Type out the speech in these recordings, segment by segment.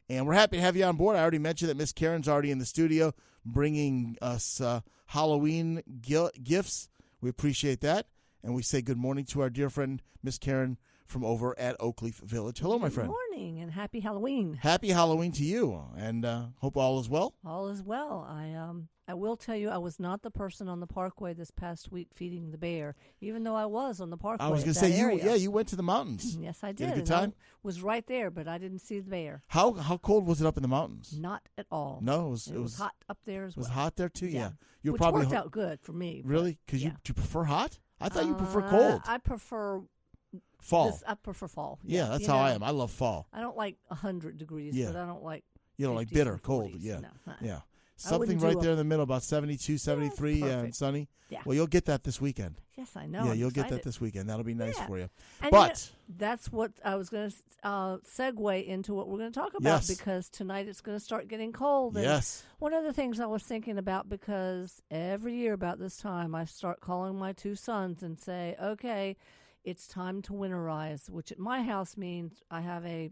And we're happy to have you on board. I already mentioned that Miss Karen's already in the studio bringing us Halloween gifts. We appreciate that. And we say good morning to our dear friend, Miss Karen, from over at Oakleaf Village. Hello, my friend. Good morning and happy Halloween. Happy Halloween to you, and hope all is well. All is well. I will tell you, I was not the person on the Parkway this past week feeding the bear, even though I was on the Parkway. I was going to say, you went to the mountains. Yes, I did. You had a good time? I was right there, but I didn't see the bear. How cold was it up in the mountains? Not at all. No, it was hot up there as well. It was hot there too. Yeah, you which probably worked out good for me. Really? Because do you prefer hot? I thought you prefer cold. I prefer fall. I prefer fall. Yeah, that's how I am. I love fall. I don't like 100 degrees, but I don't like. You don't like bitter cold. Yeah, yeah. Something right there in the middle, about 72, 73, and sunny. Yeah. Well, you'll get that this weekend. Yes, I know. Yeah, you'll get that this weekend. That'll be nice for you. And but that's what I was going to segue into what we're going to talk about because tonight it's going to start getting cold. And one of the things I was thinking about, because every year about this time I start calling my two sons and say, okay, it's time to winterize, which at my house means I have a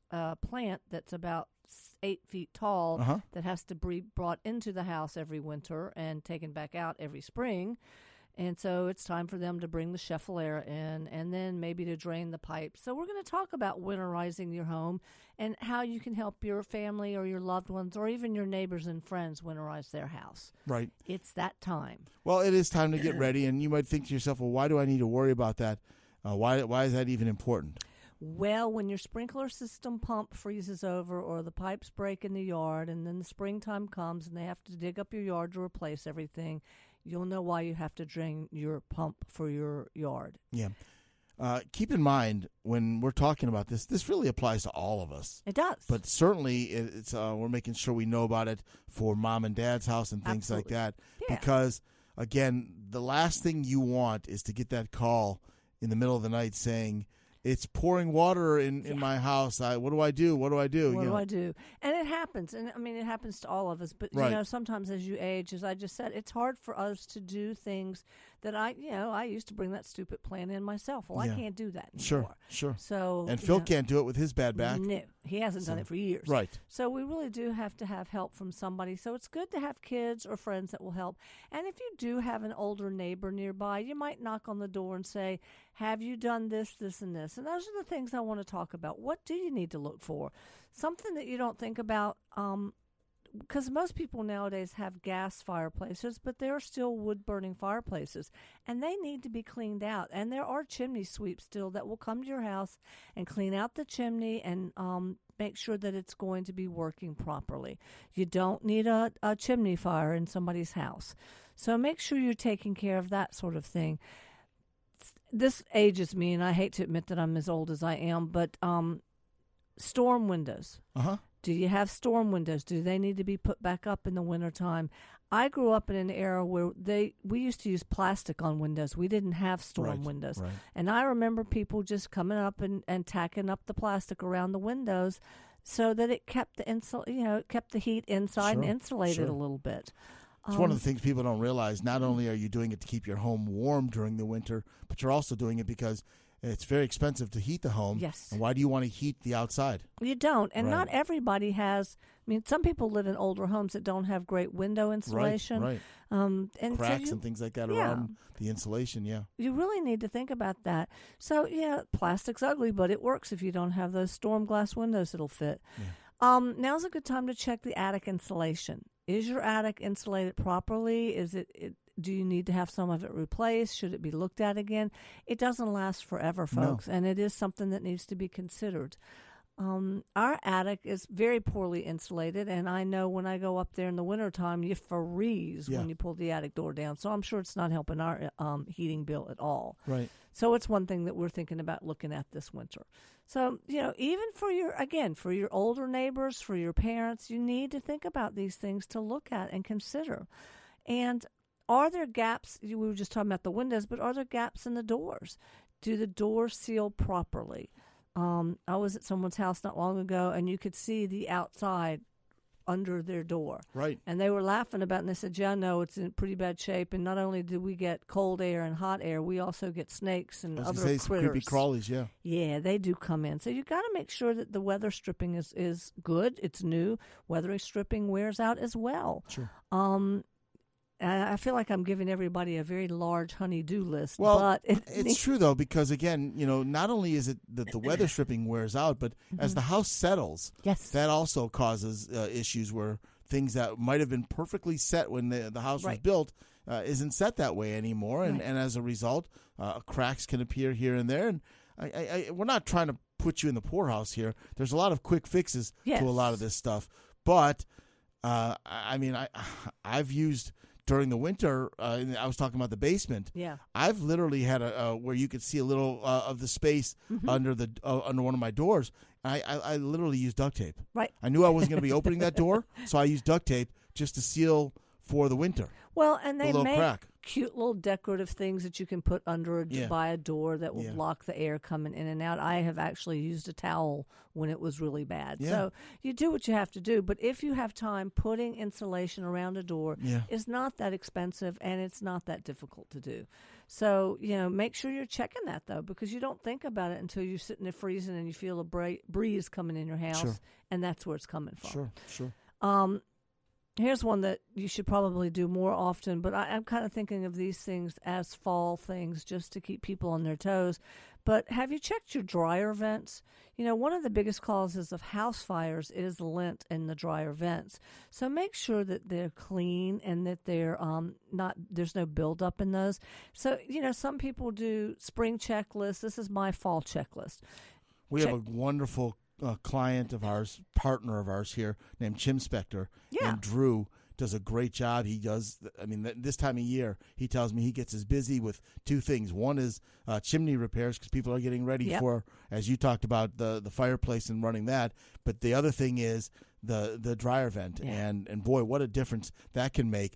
plant that's about 8 feet tall that has to be brought into the house every winter and taken back out every spring. And so it's time for them to bring the Scheffler in and then maybe to drain the pipes. So we're going to talk about winterizing your home and how you can help your family or your loved ones or even your neighbors and friends winterize their house. Right. It's that time. Well, it is time to get ready. And you might think to yourself, well, why do I need to worry about that? Why is that even important? Well, when your sprinkler system pump freezes over or the pipes break in the yard and then the springtime comes and they have to dig up your yard to replace everything, you'll know why you have to drain your pump for your yard. Yeah. Keep in mind, when we're talking about this really applies to all of us. It does. But certainly it's we're making sure we know about it for mom and dad's house and things like that. Yeah. Because, again, the last thing you want is to get that call in the middle of the night saying, it's pouring water in my house. What do I do? What do I do? What do I do? And it happens. And, I mean, it happens to all of us. But, you know, sometimes as you age, as I just said, it's hard for us to do things that I used to bring that stupid plan in myself. Well, I can't do that anymore. Sure. So, and Phil can't do it with his bad back. No, he hasn't done it for years. Right. So we really do have to have help from somebody. So it's good to have kids or friends that will help. And if you do have an older neighbor nearby, you might knock on the door and say, have you done this, this, and this? And those are the things I want to talk about. What do you need to look for? Something that you don't think about, because most people nowadays have gas fireplaces, but there are still wood-burning fireplaces, and they need to be cleaned out. And there are chimney sweeps still that will come to your house and clean out the chimney and make sure that it's going to be working properly. You don't need a chimney fire in somebody's house. So make sure you're taking care of that sort of thing. This ages me, and I hate to admit that I'm as old as I am, but storm windows. Do you have storm windows? Do they need to be put back up in the wintertime? I grew up in an era where we used to use plastic on windows. We didn't have storm windows. Right. And I remember people just coming up and tacking up the plastic around the windows so that it kept the heat inside and insulated a little bit. It's one of the things people don't realize. Not only are you doing it to keep your home warm during the winter, but you're also doing it because it's very expensive to heat the home. Yes. And why do you want to heat the outside? You don't. And not everybody has. I mean, some people live in older homes that don't have great window insulation. Right. And cracks and things like that around the insulation, You really need to think about that. So, plastic's ugly, but it works if you don't have those storm glass windows that'll fit. Yeah. Now's a good time to check the attic insulation. Is your attic insulated properly? Do you need to have some of it replaced? Should it be looked at again? It doesn't last forever, folks, and it is something that needs to be considered. Our attic is very poorly insulated, and I know when I go up there in the wintertime, you freeze when you pull the attic door down. So I'm sure it's not helping our heating bill at all. Right. So it's one thing that we're thinking about looking at this winter. So, even for your older neighbors, for your parents, you need to think about these things to look at and consider. And are there gaps? We were just talking about the windows, but are there gaps in the doors? Do the doors seal properly? I was at someone's house not long ago, and you could see the outside under their door. Right. And they were laughing about it, and they said, yeah, no, it's in pretty bad shape. And not only do we get cold air and hot air, we also get snakes and other critters. Creepy crawlies, yeah. Yeah, they do come in. So you got to make sure that the weather stripping is good. It's new. Weather stripping wears out as well. Sure. I feel like I'm giving everybody a very large honey-do list. Well, but it's true, though, because, again, not only is it that the weather stripping wears out, but as the house settles, yes, that also causes issues where things that might have been perfectly set when the house was built isn't set that way anymore. And as a result, cracks can appear here and there. And we're not trying to put you in the poorhouse here. There's a lot of quick fixes to a lot of this stuff. But, I've used... During the winter, I was talking about the basement. Yeah, I've literally had where you could see a little of the space under one of my doors. I literally used duct tape. Right. I knew I wasn't going to be opening that door, so I used duct tape just to seal for the winter. Well, and they make crack. Cute little decorative things that you can put under by a door that will block the air coming in and out. I have actually used a towel when it was really bad. Yeah. So you do what you have to do. But if you have time, putting insulation around a door is not that expensive, and it's not that difficult to do. So, make sure you're checking that, though, because you don't think about it until you're sitting there freezing and you feel a breeze coming in your house, and that's where it's coming from. Sure. Here's one that you should probably do more often, but I'm kind of thinking of these things as fall things just to keep people on their toes. But have you checked your dryer vents? One of the biggest causes of house fires is lint in the dryer vents. So make sure that they're clean and that they're there's no buildup in those. So, some people do spring checklists. This is my fall checklist. We have a wonderful client of ours, partner of ours here, named Chim Spector. Yeah. And Drew does a great job. He does, this time of year, he tells me he gets as busy with two things. One is chimney repairs, because people are getting ready for, as you talked about, the fireplace and running that. But the other thing is the dryer vent. Yeah. And boy, what a difference that can make.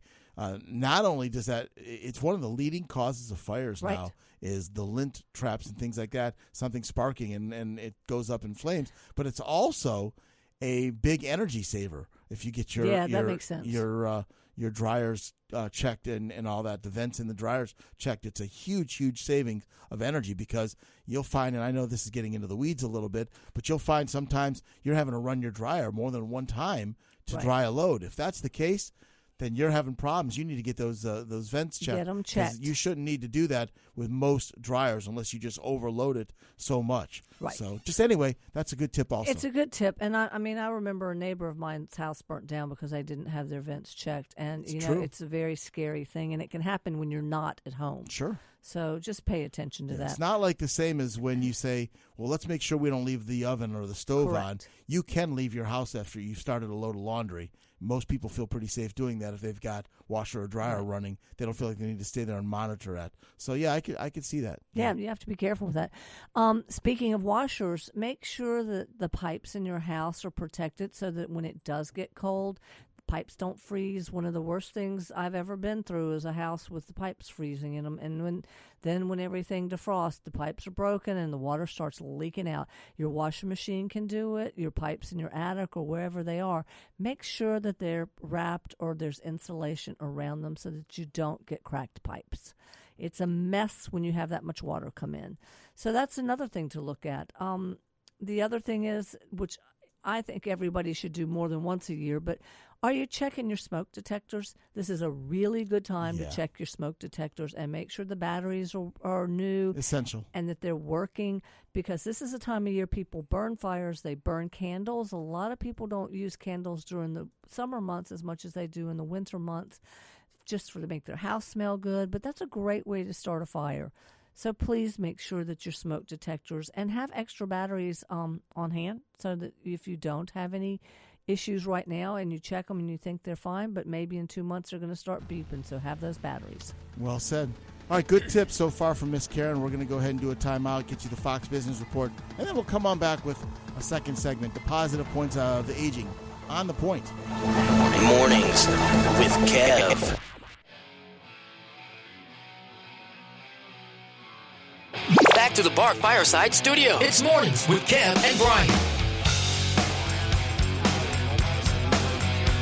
Not only does that, it's one of the leading causes of fires now, is the lint traps and things like that, something sparking and it goes up in flames. But it's also a big energy saver if you get that makes sense. your dryers checked and all that, the vents in the dryers checked. It's a huge savings of energy, because you'll find, and I know this is getting into the weeds a little bit, but you'll find sometimes you're having to run your dryer more than one time to dry a load. If that's the case, then you're having problems. You need to get those vents checked. Get them checked. You shouldn't need to do that with most dryers unless you just overload it so much. Right. So just anyway, that's a good tip also. It's a good tip. And I remember a neighbor of mine's house burnt down because they didn't have their vents checked. And, it's a very scary thing, and it can happen when you're not at home. Sure. So just pay attention to that. It's not like the same as when you say, well, let's make sure we don't leave the oven or the stove on. You can leave your house after you've started a load of laundry. Most people feel pretty safe doing that if they've got washer or dryer running. They don't feel like they need to stay there and monitor that. So, yeah, I could see that. Yeah, you have to be careful with that. Speaking of washers, make sure that the pipes in your house are protected so that when it does get cold, pipes don't freeze. One of the worst things I've ever been through is a house with the pipes freezing in them. And when everything defrosts, the pipes are broken and the water starts leaking out. Your washing machine can do it, your pipes in your attic or wherever they are. Make sure that they're wrapped or there's insulation around them so that you don't get cracked pipes. It's a mess when you have that much water come in. So that's another thing to look at. The other thing is, which I think everybody should do more than once a year, but are you checking your smoke detectors? This is a really good time to check your smoke detectors and make sure the batteries are new. Essential. And that they're working, because this is a time of year people burn fires, they burn candles. A lot of people don't use candles during the summer months as much as they do in the winter months, just to make their house smell good. But that's a great way to start a fire. So please make sure that your smoke detectors, and have extra batteries on hand so that if you don't have any issues right now and you check them and you think they're fine, but maybe in 2 months they're going to start beeping, so have those batteries. Well said. All right, good tips so far from Miss Karen. We're going to go ahead and do a timeout, get you the Fox Business Report, and then we'll come on back with a second segment, the positive points of aging on the point. Mornings with Kev. Back to the Bar Fireside Studio. It's Mornings with Kev and Brian.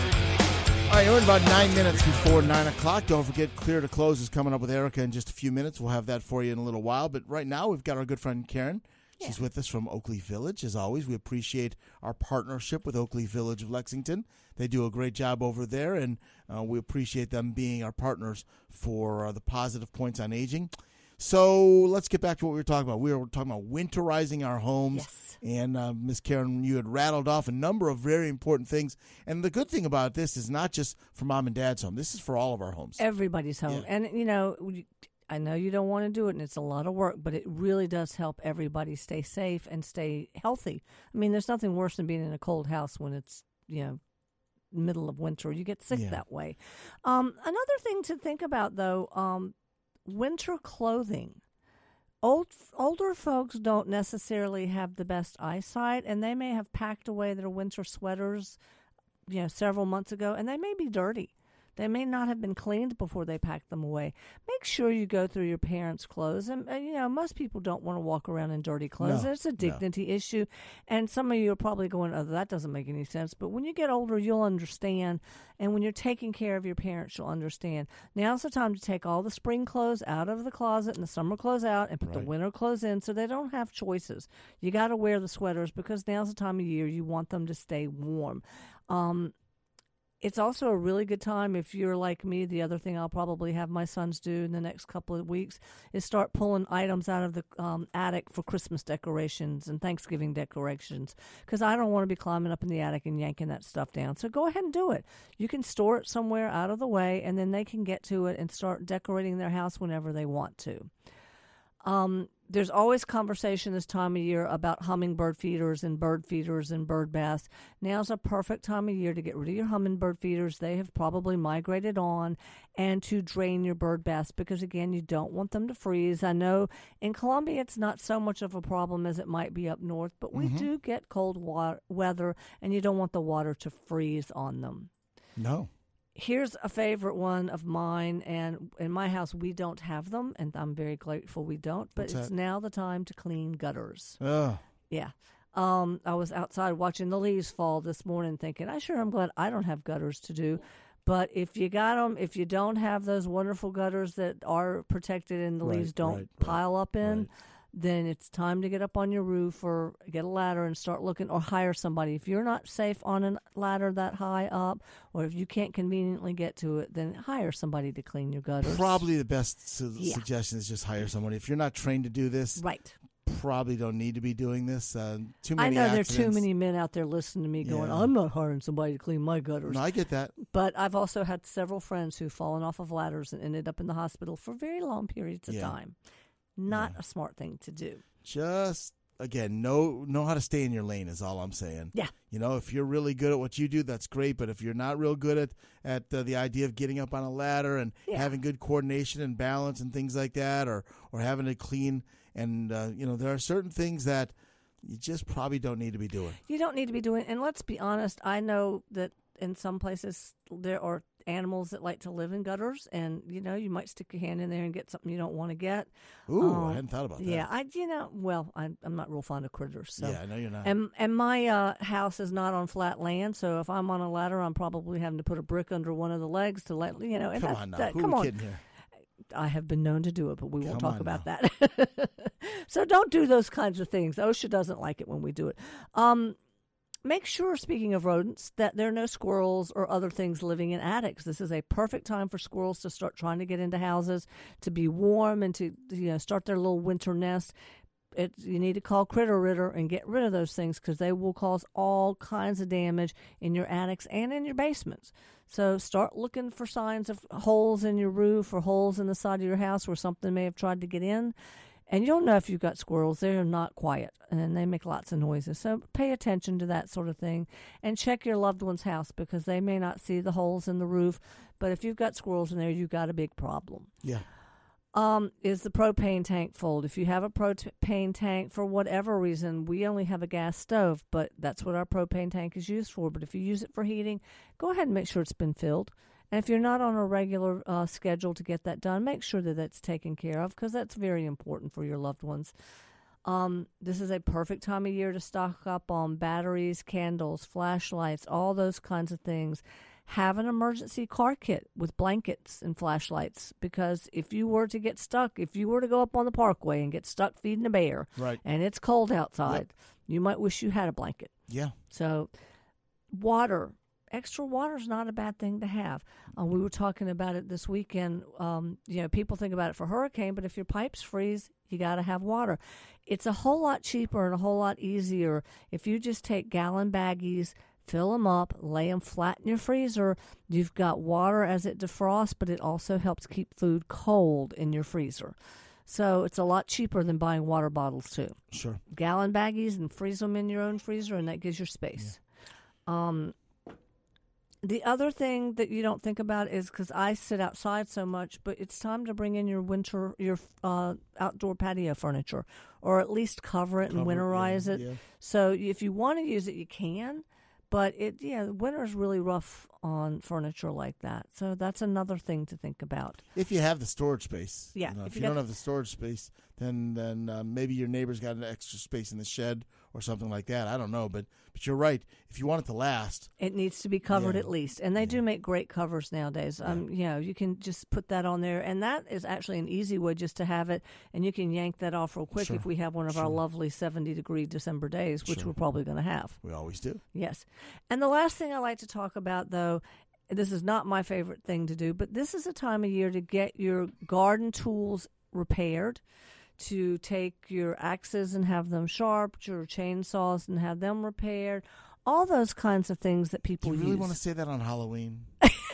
right, we're in about 9 minutes before 9 o'clock. Don't forget, Clear to Close is coming up with Erica in just a few minutes. We'll have that for you in a little while. But right now, we've got our good friend Karen. She's with us from Oakleaf Village. As always, we appreciate our partnership with Oakleaf Village of Lexington. They do a great job over there, and we appreciate them being our partners for the Positive Points on Aging. So let's get back to what we were talking about. We were talking about winterizing our homes. Yes. And Ms. Karen, you had rattled off a number of very important things. And the good thing about this is not just for mom and dad's home. This is for all of our homes. Everybody's home. Yeah. And, I know you don't want to do it, and it's a lot of work, but it really does help everybody stay safe and stay healthy. I mean, there's nothing worse than being in a cold house when it's, middle of winter. You get sick that way. Another thing to think about, though, winter clothing. Older folks don't necessarily have the best eyesight, and they may have packed away their winter sweaters, several months ago, and they may be dirty. They may not have been cleaned before they packed them away. Make sure you go through your parents' clothes. And, most people don't want to walk around in dirty clothes. It's a dignity issue. And some of you are probably going, oh, that doesn't make any sense. But when you get older, you'll understand. And when you're taking care of your parents, you'll understand. Now's the time to take all the spring clothes out of the closet and the summer clothes out and put the winter clothes in so they don't have choices. You got to wear the sweaters because now's the time of year you want them to stay warm. It's also a really good time if you're like me. The other thing I'll probably have my sons do in the next couple of weeks is start pulling items out of the attic for Christmas decorations and Thanksgiving decorations because I don't want to be climbing up in the attic and yanking that stuff down. So go ahead and do it. You can store it somewhere out of the way, and then they can get to it and start decorating their house whenever they want to. There's always conversation this time of year about hummingbird feeders and bird baths. Now's a perfect time of year to get rid of your hummingbird feeders. They have probably migrated on, and to drain your bird baths because, again, you don't want them to freeze. I know in Columbia it's not so much of a problem as it might be up north, but we do get cold weather, and you don't want the water to freeze on them. No. Here's a favorite one of mine, and in my house we don't have them, and I'm very grateful we don't, but it's now the time to clean gutters. Oh. Yeah. I was outside watching the leaves fall this morning thinking, I'm glad I don't have gutters to do. But if you got them, if you don't have those wonderful gutters that are protected and the leaves don't pile up in, then it's time to get up on your roof or get a ladder and start looking, or hire somebody. If you're not safe on a ladder that high up, or if you can't conveniently get to it, then hire somebody to clean your gutters. Probably the best suggestion is just hire somebody. If you're not trained to do this, probably don't need to be doing this. Too many I know accidents. there are too many men out there listening to me going, I'm not hiring somebody to clean my gutters. No, I get that. But I've also had several friends who've fallen off of ladders and ended up in the hospital for very long periods of time. Not a smart thing to do. Just, again, know how to stay in your lane is all I'm saying. Yeah. If you're really good at what you do, that's great. But if you're not real good at the idea of getting up on a ladder and having good coordination and balance and things like that, or having to clean, and, there are certain things that you just probably don't need to be doing. You don't need to be doing, and let's be honest, I know that in some places there are animals that like to live in gutters, and you might stick your hand in there and get something you don't want to get. Ooh, I hadn't thought about that. Yeah, I'm not real fond of critters. So. Yeah, I know you're not. And my house is not on flat land, so if I'm on a ladder, I'm probably having to put a brick under one of the legs to let And come on now, who are we kidding here? I have been known to do it, but we won't talk about that. So don't do those kinds of things. OSHA doesn't like it when we do it. Make sure, speaking of rodents, that there are no squirrels or other things living in attics. This is a perfect time for squirrels to start trying to get into houses, to be warm, and to start their little winter nest. You need to call Critter Ritter and get rid of those things because they will cause all kinds of damage in your attics and in your basements. So start looking for signs of holes in your roof or holes in the side of your house where something may have tried to get in. And you'll know if you've got squirrels. They're not quiet, and they make lots of noises. So pay attention to that sort of thing. And check your loved one's house because they may not see the holes in the roof. But if you've got squirrels in there, you've got a big problem. Yeah. Is the propane tank full? If you have a propane tank, for whatever reason, we only have a gas stove, but that's what our propane tank is used for. But if you use it for heating, go ahead and make sure it's been filled. And if you're not on a regular schedule to get that done, make sure that that's taken care of because that's very important for your loved ones. This is a perfect time of year to stock up on batteries, candles, flashlights, all those kinds of things. have an emergency car kit with blankets and flashlights, because if you were to get stuck, if you were to go up on the parkway and get stuck feeding a bear, Right. and it's cold outside, you might wish you had a blanket. Yeah. So water. Extra water is not a bad thing to have. We were talking about it this weekend. People think about it for hurricane, but if your pipes freeze, you got to have water. It's a whole lot cheaper and a whole lot easier if you just take gallon baggies, fill them up, lay them flat in your freezer. You've got water as it defrosts, but it also helps keep food cold in your freezer. So it's a lot cheaper than buying water bottles, too. Sure. Gallon baggies and freeze them in your own freezer, and that gives you space. Yeah. The other thing that you don't think about is, because I sit outside so much, but it's time to bring in your outdoor patio furniture, or at least cover it and winterize it. Yeah. So if you want to use it, you can, but winter is really rough on furniture like that. So that's another thing to think about. If you have the storage space. Yeah. If you don't have the storage space, then maybe your neighbor's got an extra space in the shed or something like that. I don't know, but you're right. If you want it to last, it needs to be covered at least, and they do make great covers nowadays. You can just put that on there, and that is actually an easy way just to have it, and you can yank that off real quick if we have one of our lovely 70-degree December days, which we're probably going to have. We always do. Yes, and the last thing I like to talk about, though, this is not my favorite thing to do, but this is a time of year to get your garden tools repaired, to take your axes and have them sharpened, your chainsaws and have them repaired, all those kinds of things that people use. Do you really want to say that on Halloween?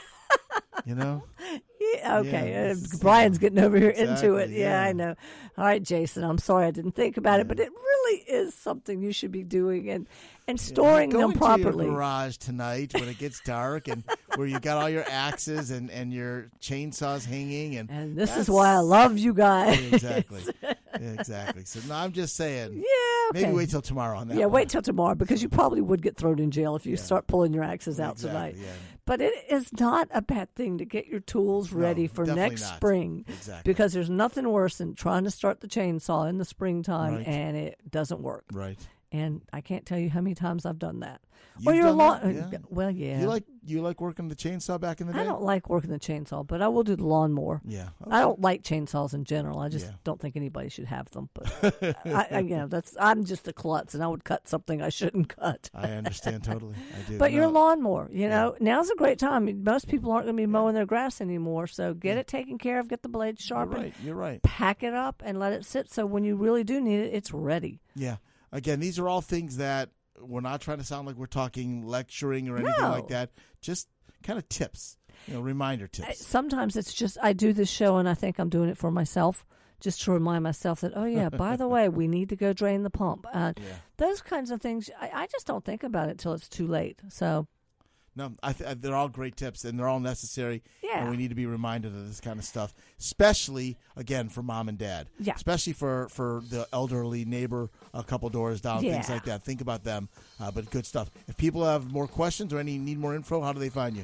You know? Yeah, okay. Yeah, Brian's getting over here into it. Yeah, I know. All right, Jason, I'm sorry I didn't think about it, but it really is something you should be doing and storing them properly. Go into your garage tonight when it gets dark, and where you got all your axes and your chainsaws hanging. And this is why I love you guys. Exactly. Exactly. So no, I'm just saying. Yeah, okay. Maybe wait till tomorrow on that. Yeah, one. Wait till tomorrow, because you probably would get thrown in jail if you start pulling your axes out tonight. Yeah. But it is not a bad thing to get your tools ready for next spring. Exactly. Because there's nothing worse than trying to start the chainsaw in the springtime and it doesn't work. Right. And I can't tell you how many times I've done that. You've done that? Yeah. Well, yeah. You like working the chainsaw back in the day? I don't like working the chainsaw, but I will do the lawnmower. Yeah. Okay. I don't like chainsaws in general. I just don't think anybody should have them. But I'm just a klutz, and I would cut something I shouldn't cut. I understand totally. I do. But your lawnmower, now's a great time. Most people aren't going to be mowing their grass anymore, so get it taken care of, get the blades sharpened. You're right. Pack it up and let it sit so when you really do need it, it's ready. Yeah. Again, these are all things that we're not trying to sound like we're talking lecturing or anything like that. Just kind of tips, reminder tips. Sometimes it's just I do this show and I think I'm doing it for myself, just to remind myself that, by the way, we need to go drain the pump. Those kinds of things, I just don't think about it till it's too late. So. No, they're all great tips, and they're all necessary. Yeah. And we need to be reminded of this kind of stuff, especially, again, for mom and dad. Yeah. Especially for the elderly neighbor a couple doors down, things like that. Think about them, but good stuff. If people have more questions or need more info, how do they find you?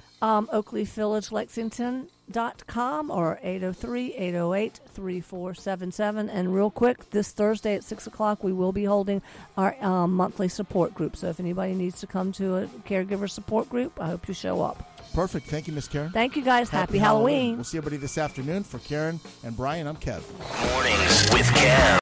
OakleyVillageLexington.com or 803-808-3477. And real quick, this Thursday at 6 o'clock, we will be holding our monthly support group. So if anybody needs to come to a caregiver support group, I hope you show up. Perfect. Thank you, Miss Karen. Thank you, guys. Happy Halloween. We'll see everybody this afternoon. For Karen and Brian, I'm Kev. Mornings with Kev.